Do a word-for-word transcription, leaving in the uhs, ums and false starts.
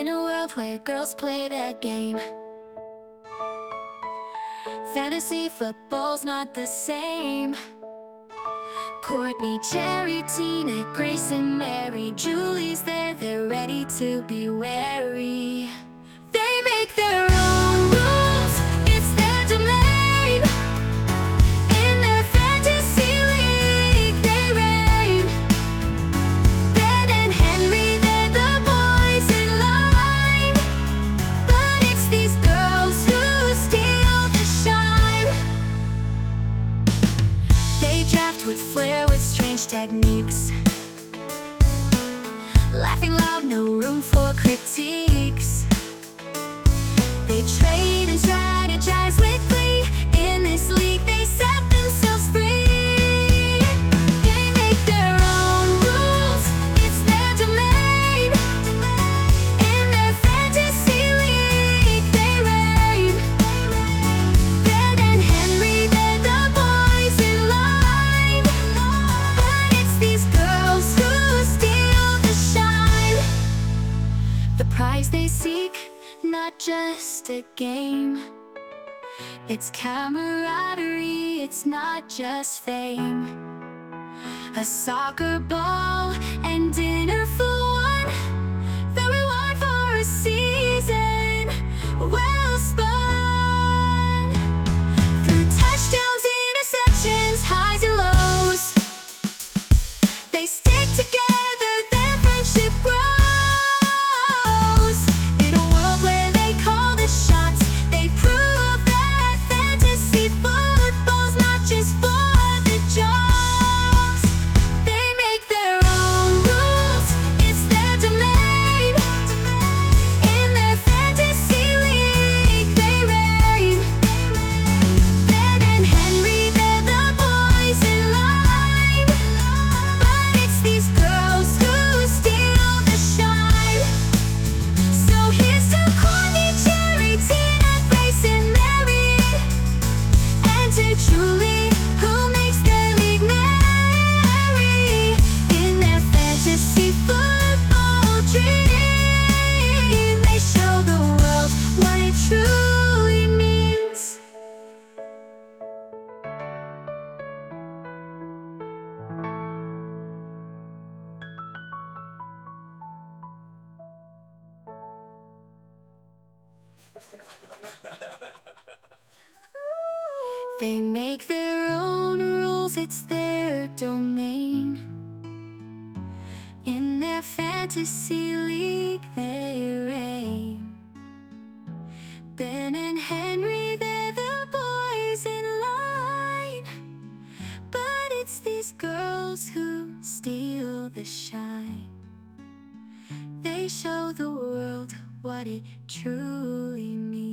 In a world where girls play that game, fantasy football's not the same. Courtney, Cherry, Tina, Grace and Mary, Julie's there, they're ready to be wary. They make their own rules, it's their domain. In their fantasy league they reign. Ben and Henry, they're the boys in line, but it's these girls who steal the shine. They draft with flair, with strange techniques, laughing loud, no room for critiques. They trade and strategize with glee. In this league they set themselves free. They make their own rules, it's their domain. In their fantasy league they reign. Ben and Henry, they're the boys in line, but it's these girls who steal the shine. The prize they seek, not just a game, it's camaraderie, it's not just fame. A soccer ball and dinner for one, the reward for a season well spun. Through touchdowns, interceptions, highs and lows, they stick together, their friendship grows. In a world where they call the shots, they prove that fantasy football's not just for the jocks. They make their own rules, it's their domain. In their fantasy league they reign. Ben and Henry, they're the boys in line, but it's these girls who steal the shine. So here's to Courtney, Cherry, Tina, Grace and Mary, and to Julie, who makes their league merry. In their fantasy football dream, they show the world what it truly means. They make their own rules, it's their domain. In their fantasy league they reign. Ben and Henry, they're the boys in line, but it's these girls who steal the shine. They show the world what it truly means.